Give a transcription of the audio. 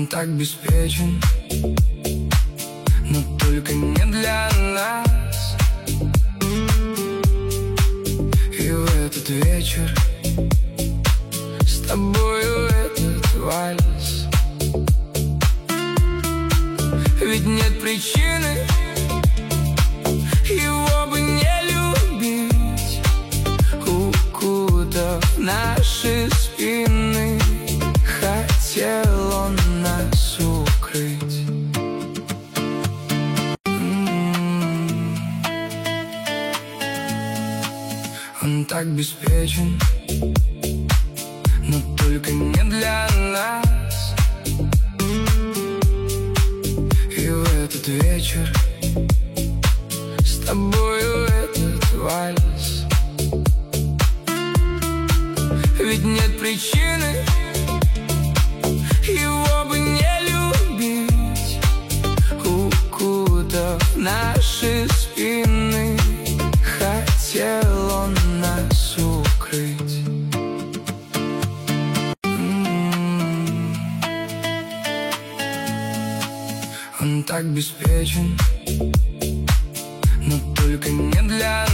Он так беспечен, но только не для нас. И в этот вечер с тобою этот вальс. Ведь нет причины его бы не любить, укутав наши спины. Хотел он нас укрыть. Он так беспечен, но только не для нас. И в этот вечер с тобою этот вальс. Ведь нет причины его бы не любить, укутав наши спины. Хотел он нас укрыть. Он так беспечен, но только не для